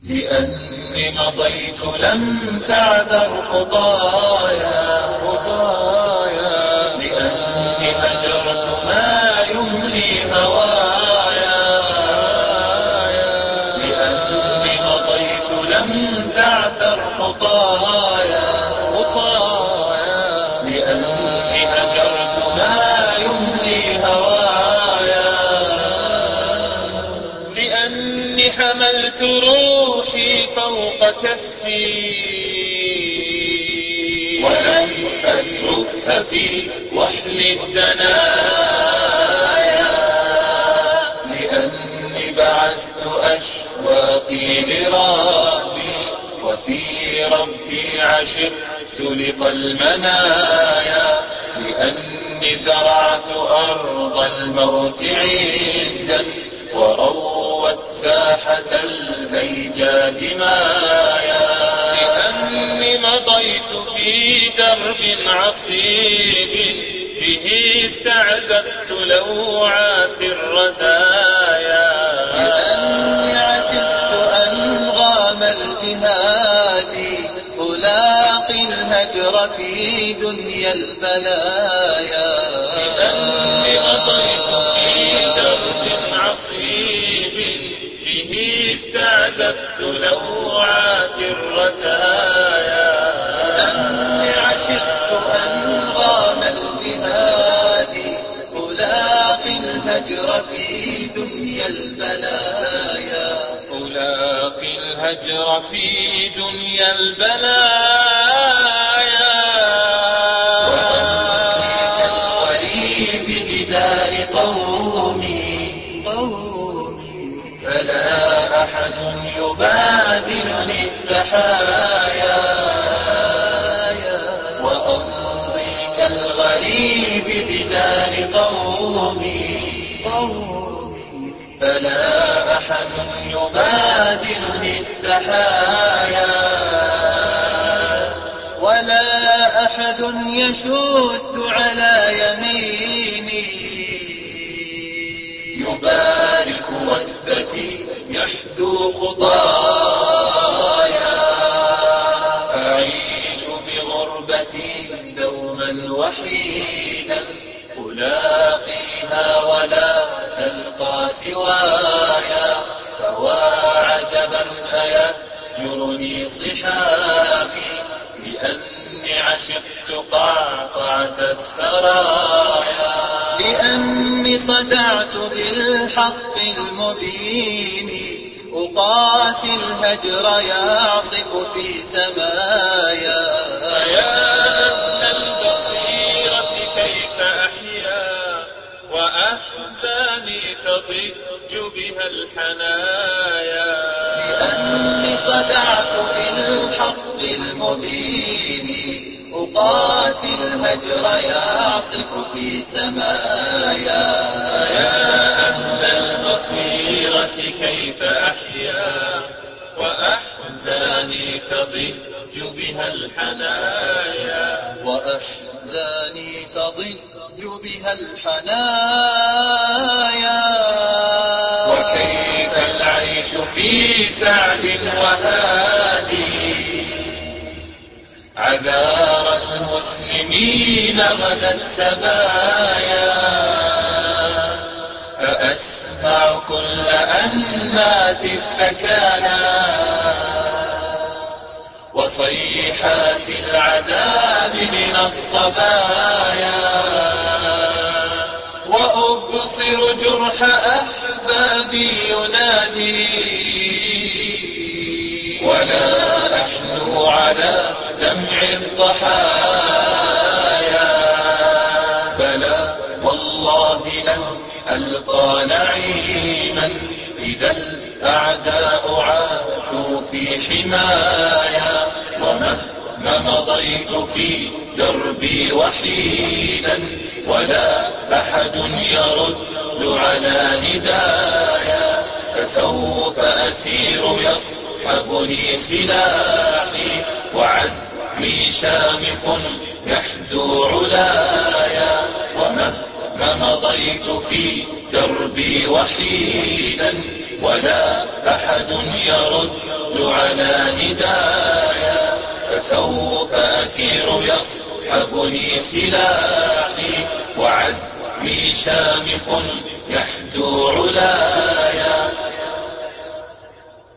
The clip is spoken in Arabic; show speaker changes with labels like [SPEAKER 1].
[SPEAKER 1] لأني مضيت لم تعثر خطايا لأني هجرت ما يملي هوايا لأني مضيت لم تعثر خطايا لأني هجرت ما يملي هوايا لأني حملت روحي فوق كفي ولم أتركها في وحل الدنايا لأني بعثت أشواقي لربي وفي ربي عشقت لقى المنايا لأني زرعت أرض الموت عزا وروت ساحة الهيجا دمايا لأني مضيت في درب عصيب به استعذبت لوعات الرزايا لأني عشقت أنغام الجهاد ألاقي الهجر في دنيا البلايا لأني مضيت في درب عصيب به استعذبت لوعات الرزايا لأني عشقت أنغام الجهاد ألاقي الهجر في دنيا البلايا ألاقي الهجر في دنيا البلايا وأمضي كالغريب بدار قومي فلا أحد يبادرني التحايا وأمضي كالغريب بدار قومي فلا أحد يبادرني التحايا ولا أحد يشد على يميني يبارك وثبتي يحدو خطايا أعيش بغربتي دوما وحيدا ألاقيها ولا تلقى سوايا فوا عجبا أيهجرني صحابي لأني عشقت قعقعة السرايا لأني صدعت بالحق المبين أقاسي الهجر يعصف في سمايا يا أهل البصيرة كيف أحيا وأحزاني تضج بها الحنايا لأني صدعت بالحق المبين أقاسي الهجر يعصف في سمايا يا أهل البصيرة كيف أحيا وأحزاني تضج بها الحنايا وأحزاني تضج بها الحنايا وكيف العيش في سعد وهادي عذار المسلمين غدت سبايا فأسمع كل أنمات الثكانا وصيحات العذاب من الصبايا وأبصر جرح أحبابي ينادي ولا أحنو على دمع الضحايا بلى والله لن ألقى نعيما إذا الأعداء عاشوا في حمايا ومهما مضيت في دربي وحيدا ولا أحد يرد على ندايا فسوف أسير يصحبني سلاحي وعزمي شامخ يحدو علايا ومهما مضيت في دربي وحيدا ولا أحد يرد الرد على ندايا، فسوف أسير يصحبني سلاحي، وعزمي شامخ يحدو علايا.